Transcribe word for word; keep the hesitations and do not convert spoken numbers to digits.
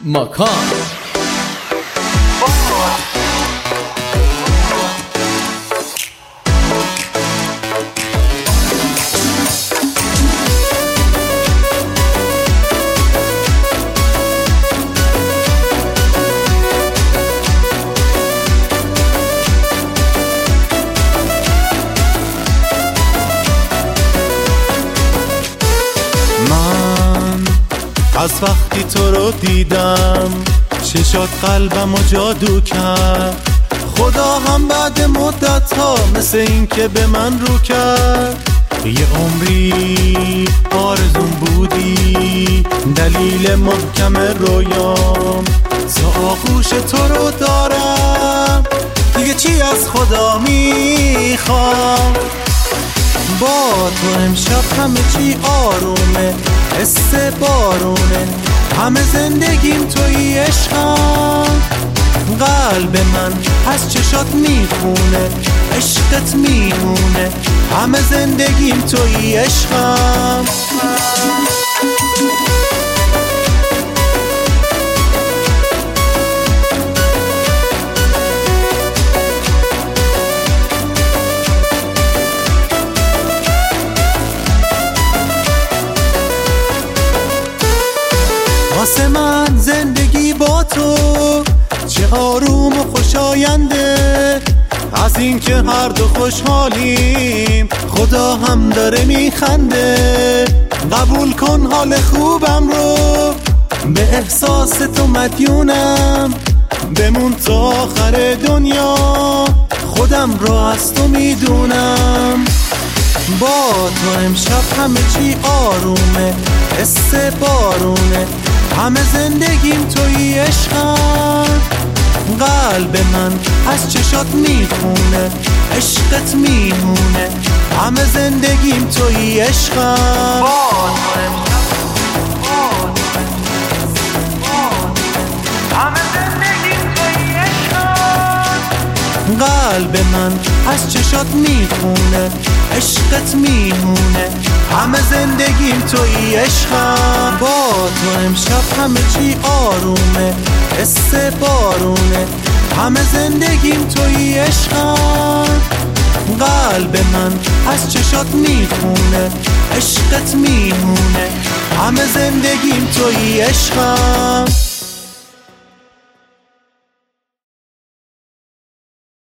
ماکان. از وقتی تو رو دیدم چشات قلبم و جادو کرد. خدا هم بعد مدت ها مثل این که به من رو کرد. یه عمری آرزون بودی، دلیل محکم رویام. تا آغوش تو رو دارم، دیگه چی از خدا میخوام؟ با تو امشب همه چی آرومه، حس بارونه، همه زندگیم توی عشقم. قلب من از چشات میخونه، عشقت میمونه، همه زندگیم توی عشقم. واسه من زندگی با تو چه آروم و خوشاینده. از این که هر دو خوشحالیم، خدا هم داره میخنده. قبول کن حال خوبم رو، به احساس تو مدیونم. بمون تا آخر دنیا، خودم رو از تو میدونم. با تو امشب همه چی آرومه، حس بارونه، همه زندگیم توی عشقم. قلب من از چشات میخونه، عشقت میمونه، همه زندگیم توی عشقم. قلب من از چشات میخونه، عشقت میمونه، همه زندگیم توی عشقم. با تو امشب همه چی آرومه، حس بارونه، همه زندگیم توی عشقم. قلب من از چشات میخونه، عشقت میمونه، همه زندگیم توی عشقم.